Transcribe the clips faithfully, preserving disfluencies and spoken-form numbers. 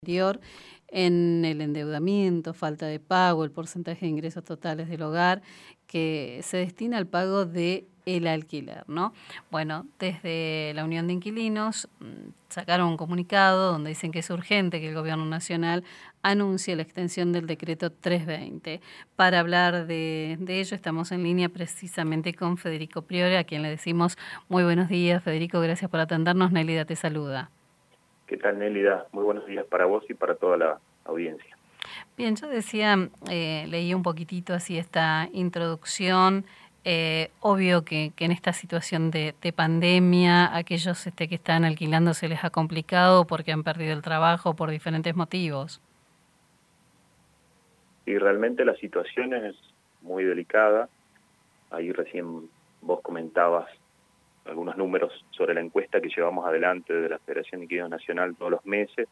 anterior en el endeudamiento, falta de pago, el porcentaje de ingresos totales del hogar que se destina al pago de el alquiler, ¿no? Bueno, desde la Unión de Inquilinos sacaron un comunicado donde dicen que es urgente que el Gobierno Nacional anuncie la extensión del decreto trescientos veinte. Para hablar de, de ello estamos en línea precisamente con Federico Priore, a quien le decimos muy buenos días. Federico, gracias por atendernos. Nélida te saluda. ¿Qué tal, Nélida? Muy buenos días para vos y para toda la audiencia. Bien, yo decía, eh, leí un poquitito así esta introducción. Eh, obvio que, que en esta situación de, de pandemia, aquellos este, que están alquilando se les ha complicado porque han perdido el trabajo por diferentes motivos. Y realmente la situación es muy delicada. Ahí recién vos comentabas algunos números sobre la encuesta que llevamos adelante de la Federación de Inquilinos Nacional todos los meses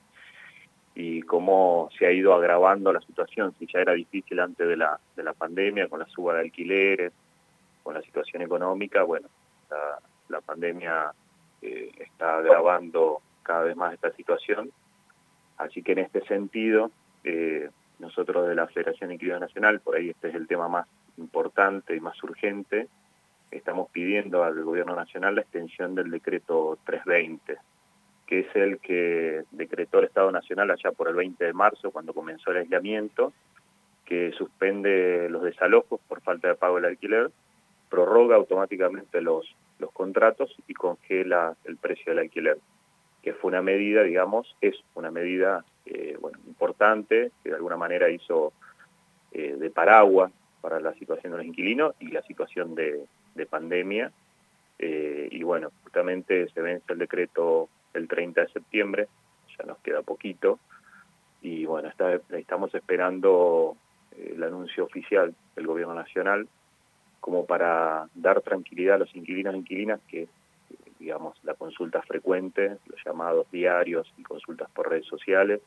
y cómo se ha ido agravando la situación. Si ya era difícil antes de la, de la pandemia, con la suba de alquileres, con la situación económica, bueno, la, la pandemia eh, está agravando cada vez más esta situación. Así que en este sentido, eh, nosotros de la Federación de Inquilinos Nacional, por ahí este es el tema más importante y más urgente, estamos pidiendo al Gobierno Nacional la extensión del decreto trescientos veinte, que es el que decretó el Estado Nacional allá por el veinte de marzo, cuando comenzó el aislamiento, que suspende los desalojos por falta de pago del alquiler, prorroga automáticamente los, los contratos y congela el precio del alquiler, que fue una medida, digamos, es una medida eh, bueno, importante, que de alguna manera hizo eh, de paraguas para la situación de los inquilinos y la situación de, de pandemia. Eh, y bueno, justamente se vence el decreto el treinta de septiembre, ya nos queda poquito, y bueno, está, estamos esperando eh, el anuncio oficial del Gobierno Nacional como para dar tranquilidad a los inquilinos e inquilinas que, digamos, la consulta frecuente, los llamados diarios y consultas por redes sociales.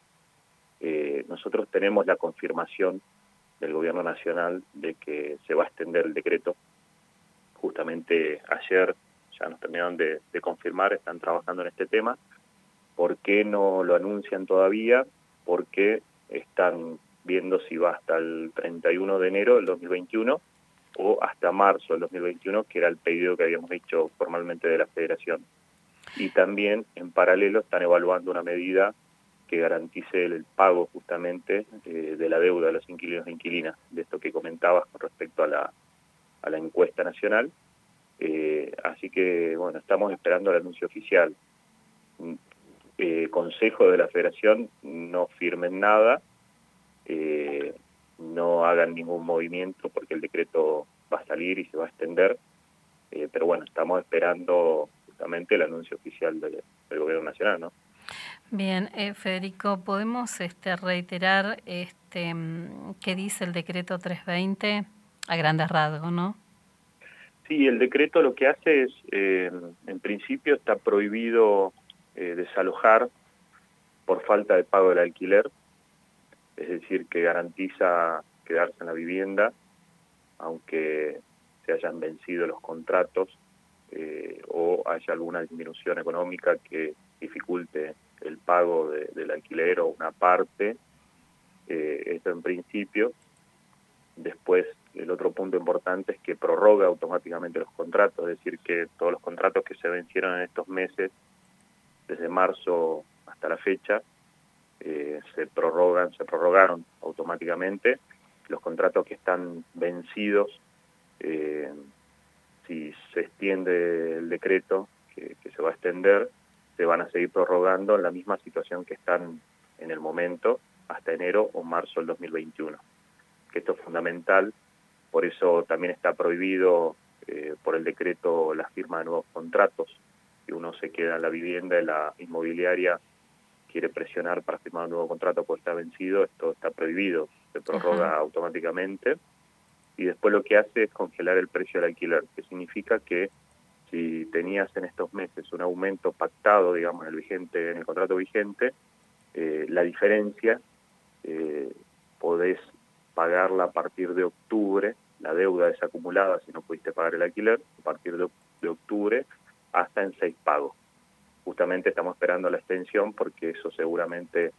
Eh, nosotros tenemos la confirmación del Gobierno Nacional de que se va a extender el decreto. Justamente ayer ya nos terminaron de, de confirmar, están trabajando en este tema. ¿Por qué no lo anuncian todavía? Porque están viendo si va hasta el treinta y uno de enero del dos mil veintiuno o hasta marzo del dos mil veintiuno, que era el pedido que habíamos hecho formalmente de la Federación. Y también, en paralelo, están evaluando una medida que garantice el pago justamente eh, de la deuda de los inquilinos e inquilinas, de esto que comentabas con respecto a la, a la encuesta nacional. Eh, así que, bueno, estamos esperando el anuncio oficial. Eh, Consejo de la Federación no firmen nada, eh, no hagan ningún movimiento porque el decreto va a salir y se va a extender, eh, pero bueno, estamos esperando justamente el anuncio oficial del, del Gobierno Nacional, ¿no? Bien, eh, Federico, ¿podemos este, reiterar este, qué dice el decreto trescientos veinte a grandes rasgos, no? Sí, el decreto lo que hace es, eh, en principio está prohibido eh, desalojar por falta de pago del alquiler, es decir, que garantiza quedarse en la vivienda, aunque se hayan vencido los contratos eh, o haya alguna disminución económica que dificulte el pago de, del alquiler o una parte. Eh, esto en principio. Después, el otro punto importante es que prorroga automáticamente los contratos, es decir, que todos los contratos que se vencieron en estos meses, desde marzo hasta la fecha, eh, se prorrogan, se prorrogaron automáticamente. Los contratos que están vencidos, eh, si se extiende el decreto que, que se va a extender, se van a seguir prorrogando en la misma situación que están en el momento, hasta enero o marzo del dos mil veintiuno. Que esto es fundamental, por eso también está prohibido eh, por el decreto la firma de nuevos contratos. Si uno se queda en la vivienda y la inmobiliaria quiere presionar para firmar un nuevo contrato porque está vencido, esto está prohibido, se prorroga Ajá. automáticamente. Y después lo que hace es congelar el precio del alquiler, que significa que si tenías en estos meses un aumento pactado, digamos, en el vigente, en el contrato vigente, eh, la diferencia eh, podés pagarla a partir de octubre, la deuda desacumulada si no pudiste pagar el alquiler, a partir de, de octubre hasta en seis pagos. Justamente estamos esperando la extensión porque eso seguramente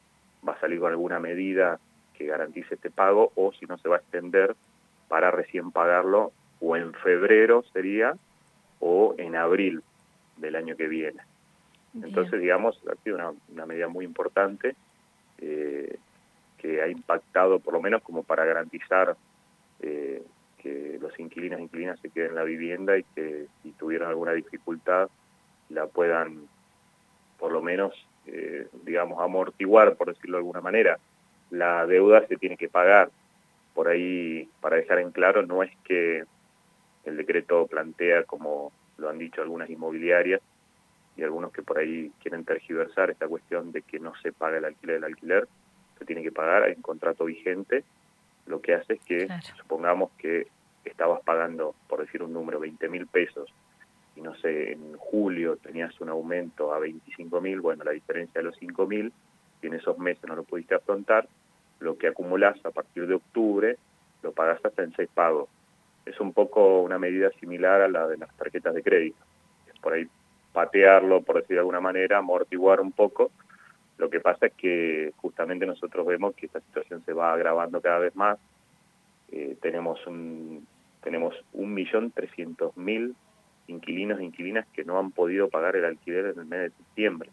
va a salir con alguna medida que garantice este pago, o si no se va a extender para recién pagarlo o en febrero sería, o en abril del año que viene. Bien. Entonces, digamos, ha sido una, una medida muy importante eh, que ha impactado, por lo menos como para garantizar eh, que los inquilinos e inquilinas se queden en la vivienda y que si tuvieron alguna dificultad la puedan, por lo menos, eh, digamos, amortiguar, por decirlo de alguna manera. La deuda se tiene que pagar. Por ahí, para dejar en claro, no es que el decreto plantea, como lo han dicho algunas inmobiliarias y algunos que por ahí quieren tergiversar esta cuestión de que no se paga el alquiler del alquiler, se tiene que pagar, hay un contrato vigente. Lo que hace es que, claro, supongamos que estabas pagando, por decir un número, veinte mil pesos, y no sé, en julio tenías un aumento a veinticinco mil, bueno, la diferencia de los cinco mil, si en esos meses no lo pudiste afrontar, lo que acumulás a partir de octubre lo pagás hasta en seis pagos. Es un poco una medida similar a la de las tarjetas de crédito. Es por ahí patearlo, por decir de alguna manera, amortiguar un poco. Lo que pasa es que justamente nosotros vemos que esta situación se va agravando cada vez más. Eh, tenemos un tenemos un millón trescientos mil inquilinos e inquilinas que no han podido pagar el alquiler en el mes de septiembre,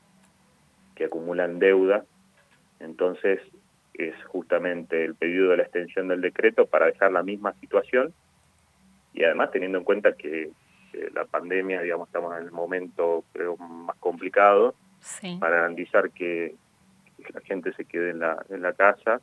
que acumulan deuda. Entonces es justamente el pedido de la extensión del decreto para dejar la misma situación, y además teniendo en cuenta que eh, la pandemia, digamos, estamos en el momento, creo, más complicado, sí, para garantizar que, que la gente se quede en la, en la casa,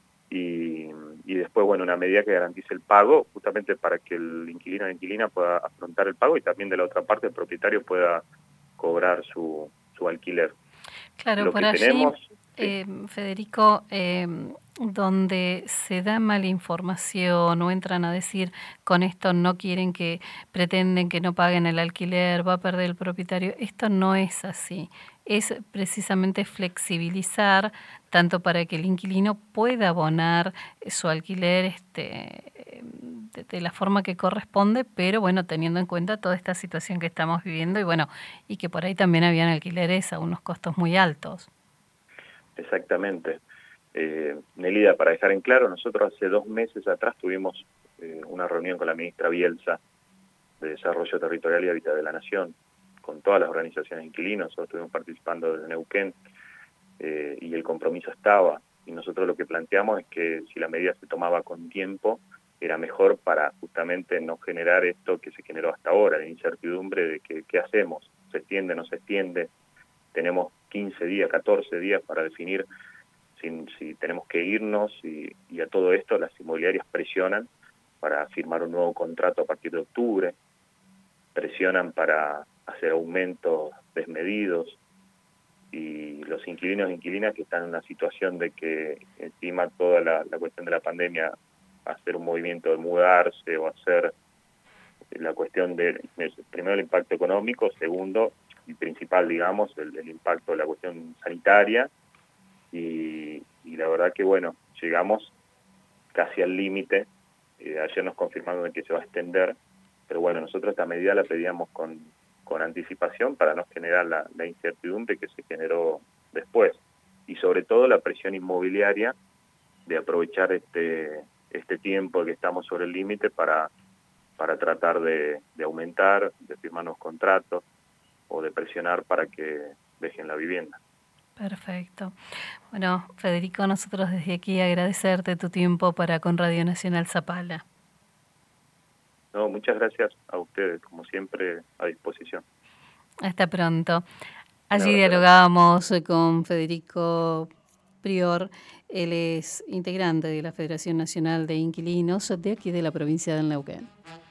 y, y después, bueno, una medida que garantice el pago, justamente para que el inquilino o la inquilina pueda afrontar el pago, y también de la otra parte el propietario pueda cobrar su, su alquiler. Claro, Lo por que allí, tenemos, eh, Federico, eh, donde se da mala información o entran a decir con esto no quieren que, pretenden que no paguen el alquiler, va a perder el propietario, esto no es así. Es precisamente flexibilizar tanto para que el inquilino pueda abonar su alquiler este, de, de la forma que corresponde, pero bueno, teniendo en cuenta toda esta situación que estamos viviendo y bueno, y que por ahí también habían alquileres a unos costos muy altos. Exactamente. Eh, Nelida, para dejar en claro, nosotros hace dos meses atrás tuvimos eh, una reunión con la ministra Bielsa de Desarrollo Territorial y Hábitat de la Nación, con todas las organizaciones de inquilinos. Nosotros estuvimos participando desde Neuquén eh, y el compromiso estaba, y nosotros lo que planteamos es que si la medida se tomaba con tiempo era mejor para justamente no generar esto que se generó hasta ahora, de incertidumbre de que qué hacemos, se extiende, no se extiende. Tenemos quince días, catorce días para definir si, si tenemos que irnos, y, y a todo esto las inmobiliarias presionan para firmar un nuevo contrato a partir de octubre, presionan para hacer aumentos desmedidos, y los inquilinos e inquilinas que están en una situación de que encima toda la, la cuestión de la pandemia, hacer un movimiento de mudarse o hacer la cuestión de, primero el impacto económico, segundo y principal, digamos, el, el impacto de la cuestión sanitaria, y, y la verdad que, bueno, llegamos casi al límite. Eh, ayer nos confirmaron de que se va a extender, pero bueno, nosotros esta medida la pedíamos con, con anticipación para no generar la, la incertidumbre que se generó después, y sobre todo la presión inmobiliaria de aprovechar este, este tiempo que estamos sobre el límite para, para tratar de, de aumentar, de firmar nuevos contratos, o de presionar para que dejen la vivienda. Perfecto. Bueno, Federico, nosotros desde aquí agradecerte tu tiempo para con Radio Nacional Zapala. No, muchas gracias a ustedes, como siempre, a disposición. Hasta pronto. Allí dialogábamos con Federico Prior, él es integrante de la Federación Nacional de Inquilinos de aquí de la provincia del Neuquén.